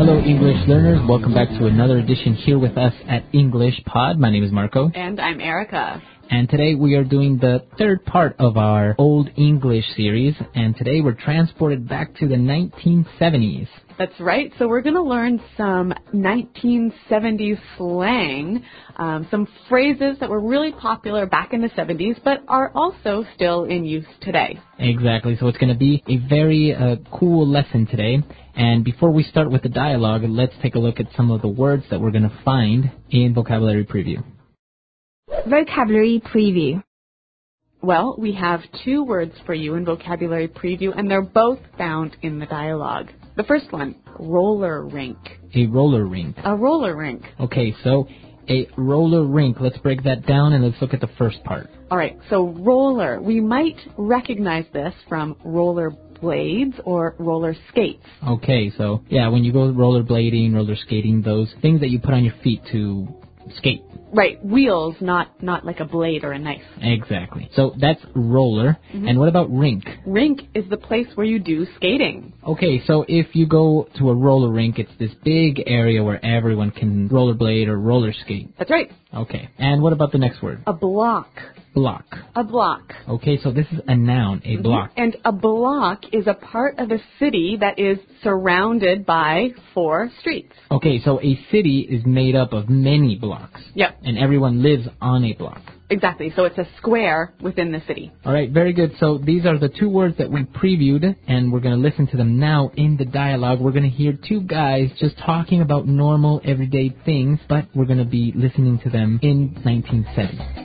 Hello, English learners. Welcome back to another edition here with us at English Pod. My name is Marco. And I'm Erica. And today we are doing the third part of our Old English series. And today we're transported back to the 1970s. That's right. So we're going to learn some 1970s slang, some phrases that were really popular back in the 70s, but are also still in use today. Exactly. So it's going to be a very cool lesson today. And before we start with the dialogue, let's take a look at some of the words that we're going to find in Vocabulary Preview. Vocabulary Preview. Well, we have two words for you in Vocabulary Preview, and they're both found in the dialogue. The first one, roller rink. A roller rink. A roller rink. Okay, so a roller rink. Let's break that down and let's look at the first part. All right, so roller. We might recognize this from roller blades or roller skates. Okay, so yeah, when you go rollerblading, roller skating, those things that you put on your feet to skate. Right, wheels, not like a blade or a knife. Exactly. So that's roller. Mm-hmm. And what about rink? Rink is the place where you do skating. Okay, so if you go to a roller rink, it's this big area where everyone can rollerblade or roller skate. That's right. Okay, and what about the next word? A block. Block. A block. Okay, so this is a noun, a block. And a block is a part of a city that is surrounded by 4 streets. Okay, so a city is made up of many blocks. Yep. And everyone lives on a block. Exactly, so it's a square within the city. All right, very good. So these are the two words that we previewed, and we're going to listen to them now in the dialogue. We're going to hear two guys just talking about normal, everyday things, but we're going to be listening to them in 1970.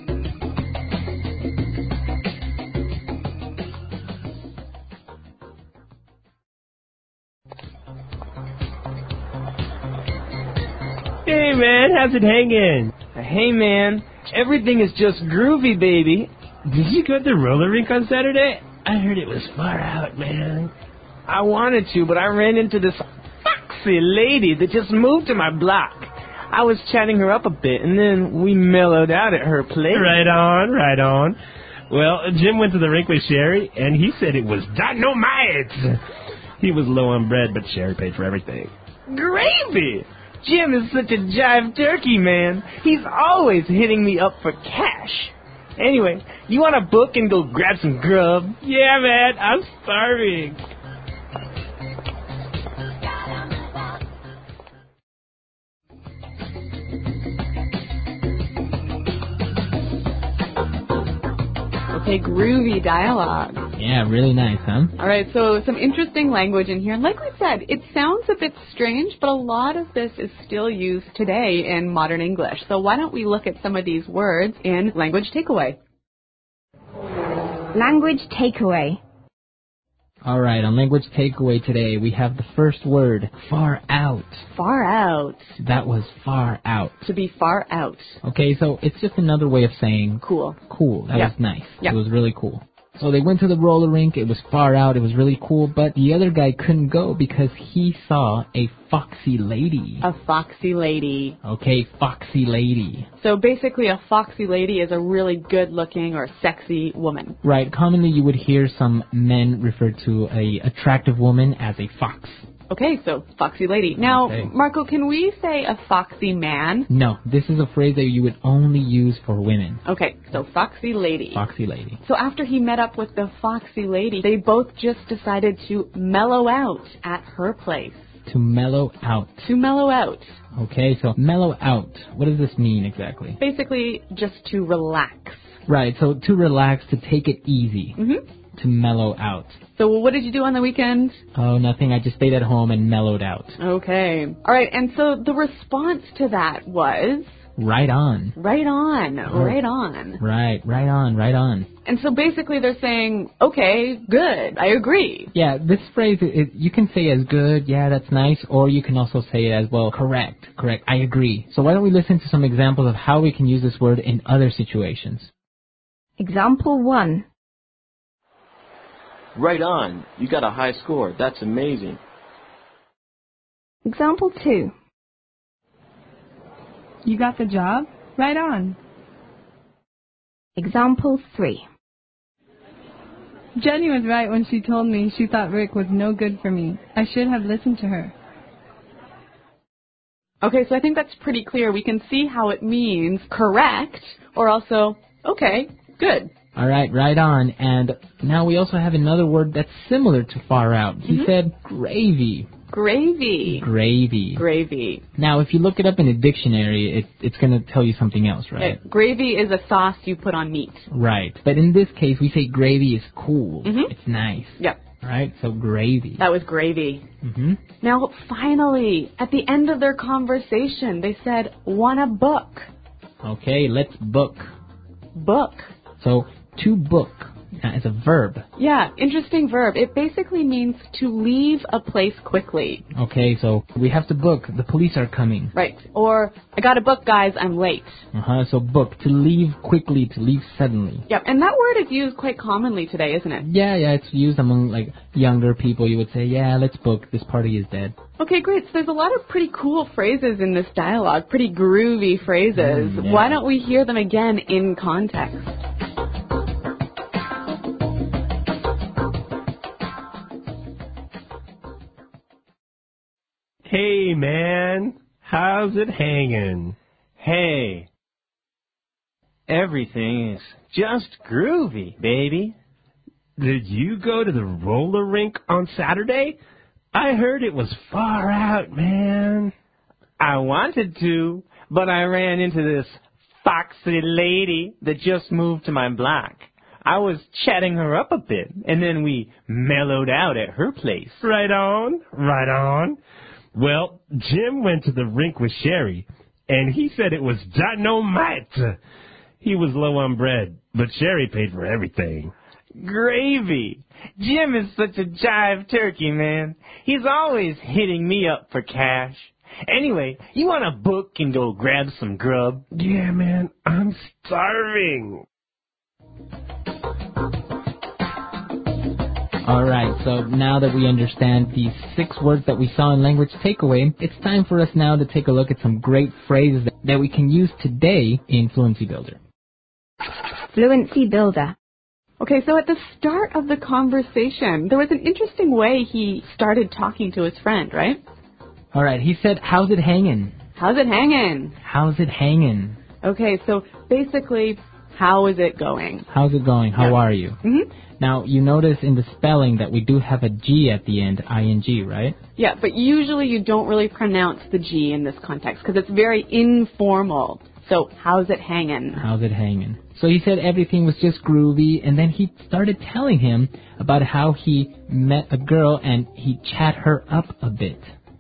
Hey man, how's it hanging? Hey man, everything is just groovy, baby. Did you go to the roller rink on Saturday? I heard it was far out, man. I wanted to, but I ran into this foxy lady that just moved to my block. I was chatting her up a bit, and then we mellowed out at her place. Right on. Well, Jim went to the rink with Sherry, and he said it was dynamite. He was low on bread, but Sherry paid for everything. Gravy! Jim is such a jive turkey, man. He's always hitting me up for cash. Anyway, you want a book and go grab some grub? Yeah, man, I'm starving. Okay, groovy dialogue. Yeah, really nice, huh? All right, so some interesting language in here. And like we said, it sounds a bit strange, but a lot of this is still used today in modern English. So why don't we look at some of these words in Language Takeaway? Language Takeaway. All right, on Language Takeaway today, we have the first word, far out. Far out. That was far out. To be far out. Okay, so it's just another way of saying cool. Cool. That was nice. Yeah. It was really cool. So they went to the roller rink. It was far out. It was really cool. But the other guy couldn't go because he saw a foxy lady. A foxy lady. Okay, foxy lady. So basically a foxy lady is a really good-looking or sexy woman. Right. Commonly you would hear some men refer to a attractive woman as a fox. Okay, so foxy lady. Now, okay. Marco, can we say a foxy man? No, this is a phrase that you would only use for women. Okay, so foxy lady. Foxy lady. So after he met up with the foxy lady, they both just decided to mellow out at her place. To mellow out. To mellow out. Okay, so mellow out. What does this mean exactly? Basically, just to relax. Right, so to relax, to take it easy. Mm-hmm. To mellow out. So what did you do on the weekend? Oh, nothing. I just stayed at home and mellowed out. Okay. All right, and so the response to that was... Right on. Right on. Oh. Right on. Right on. And so basically they're saying, okay, good, I agree. Yeah, this phrase, you can say as good, yeah, that's nice, or you can also say it as, well, correct, I agree. So why don't we listen to some examples of how we can use this word in other situations. Example 1. Right on. You got a high score. That's amazing. Example 2. You got the job? Right on. Example 3. Jenny was right when she told me she thought Rick was no good for me. I should have listened to her. Okay, so I think that's pretty clear. We can see how it means correct or also, okay, good. All right on. And now we also have another word that's similar to far out. He said gravy. Gravy. Gravy. Gravy. Now, if you look it up in a dictionary, it's going to tell you something else, right? Okay. Gravy is a sauce you put on meat. Right. But in this case, we say gravy is cool. Mhm. It's nice. Yep. All right, so gravy. That was gravy. Mm-hmm. Now, finally, at the end of their conversation, they said, wanna book. Okay, let's book. Book. So, to book is a verb. Yeah, interesting verb. It basically means to leave a place quickly. Okay, so we have to book. The police are coming. Right. Or, I gotta book, guys, I'm late. So book, to leave quickly, to leave suddenly. Yep, and that word is used quite commonly today, isn't it? Yeah, it's used among, like, younger people. You would say, yeah, let's book. This party is dead. Okay, great. So there's a lot of pretty cool phrases in this dialogue, pretty groovy phrases. Yeah. Why don't we hear them again in context? Hey, man. How's it hanging? Hey. Everything is just groovy, baby. Did you go to the roller rink on Saturday? I heard it was far out, man. I wanted to, but I ran into this foxy lady that just moved to my block. I was chatting her up a bit, and then we mellowed out at her place. Right on, right on. Well, Jim went to the rink with Sherry, and he said it was dynamite. He was low on bread, but Sherry paid for everything. Gravy. Jim is such a jive turkey, man. He's always hitting me up for cash. Anyway, you want to book and go grab some grub? Yeah, man, I'm starving. All right, so now that we understand these 6 words that we saw in Language Takeaway, it's time for us now to take a look at some great phrases that we can use today in Fluency Builder. Fluency Builder. Okay, so at the start of the conversation, there was an interesting way he started talking to his friend, right? All right, he said, how's it hanging? How's it hanging? How's it hanging? Okay, so basically, how is it going? How's it going? How Yeah. are you? Mm-hmm. Now, you notice in the spelling that we do have a G at the end, ing, right? Yeah, but usually you don't really pronounce the G in this context because it's very informal. So, how's it hanging? How's it hanging? So he said everything was just groovy, and then he started telling him about how he met a girl and he chat her up a bit.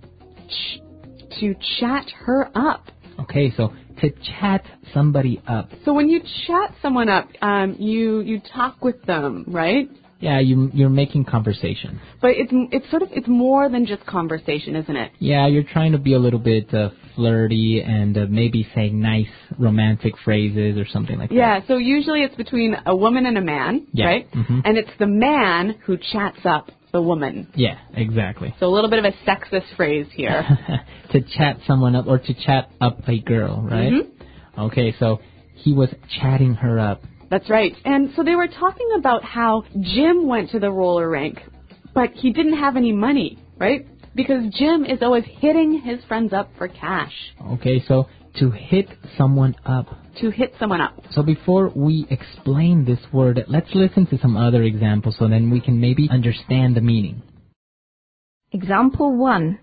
To chat her up. Okay, so to chat somebody up. So when you chat someone up, you talk with them, right? Yeah, you're making conversation. But it's more than just conversation, isn't it? Yeah, you're trying to be a little bit flirty and maybe say nice romantic phrases or something like that. Yeah, so usually it's between a woman and a man, Yeah. right? Mm-hmm. And it's the man who chats up the woman. Yeah, exactly. So a little bit of a sexist phrase here. To chat someone up or to chat up a girl, right? Mm-hmm. Okay, so he was chatting her up. That's right. And so they were talking about how Jim went to the roller rink, but he didn't have any money, right? Because Jim is always hitting his friends up for cash. Okay, so to hit someone up. To hit someone up. So before we explain this word, let's listen to some other examples so then we can maybe understand the meaning. Example 1.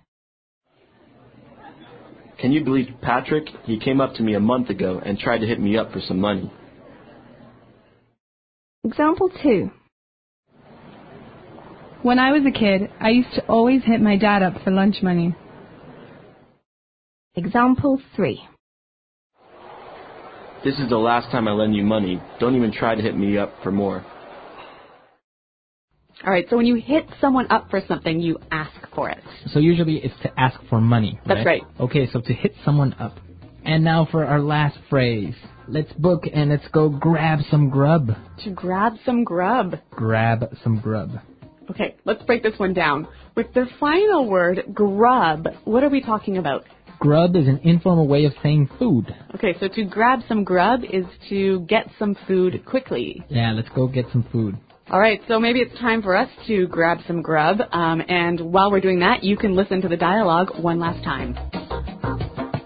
Can you believe Patrick? He came up to me a month ago and tried to hit me up for some money. Example 2. When I was a kid, I used to always hit my dad up for lunch money. Example 3. This is the last time I lend you money. Don't even try to hit me up for more. All right, so when you hit someone up for something, you ask for it. So usually it's to ask for money, right? That's right. Okay, so to hit someone up. And now for our last phrase. Let's book and let's go grab some grub. To grab some grub. Grab some grub. Okay, let's break this one down. With the final word, grub, what are we talking about? Grub is an informal way of saying food. Okay, so to grab some grub is to get some food quickly. Yeah, let's go get some food. All right, so maybe it's time for us to grab some grub. And while we're doing that, you can listen to the dialogue one last time.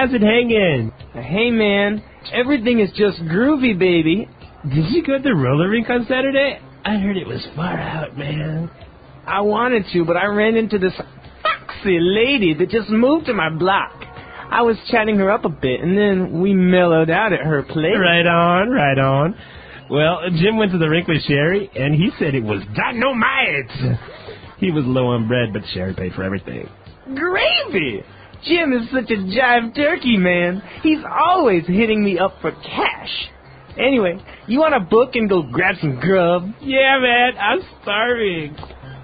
how's it hanging? Hey, man. Everything is just groovy, baby. Did you go to the roller rink on Saturday? I heard it was far out, man. I wanted to, but I ran into this foxy lady that just moved to my block. I was chatting her up a bit, and then we mellowed out at her place. Right on, right on. Well, Jim went to the rink with Sherry, and he said it was dynamite. He was low on bread, but Sherry paid for everything. Gravy! Jim is such a jive turkey, man. He's always hitting me up for cash. Anyway, you want a book and go grab some grub? Yeah, man, I'm starving.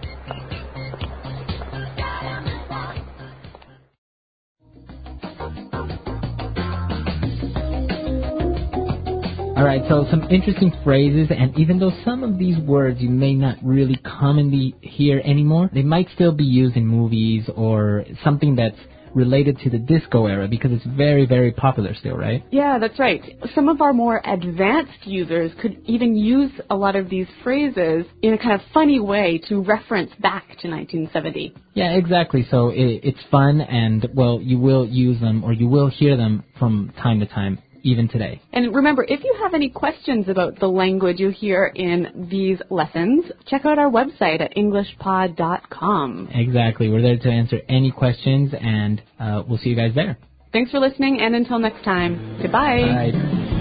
All right, so some interesting phrases, and even though some of these words you may not really commonly hear anymore, they might still be used in movies or something that's related to the disco era because it's very, very popular still, right? Yeah, that's right. Some of our more advanced users could even use a lot of these phrases in a kind of funny way to reference back to 1970. Yeah, exactly. So it's fun, and, well, you will use them or you will hear them from time to time, even today. And remember, if you have any questions about the language you hear in these lessons, check out our website at EnglishPod.com. Exactly. We're there to answer any questions, and we'll see you guys there. Thanks for listening, and until next time, goodbye. Bye.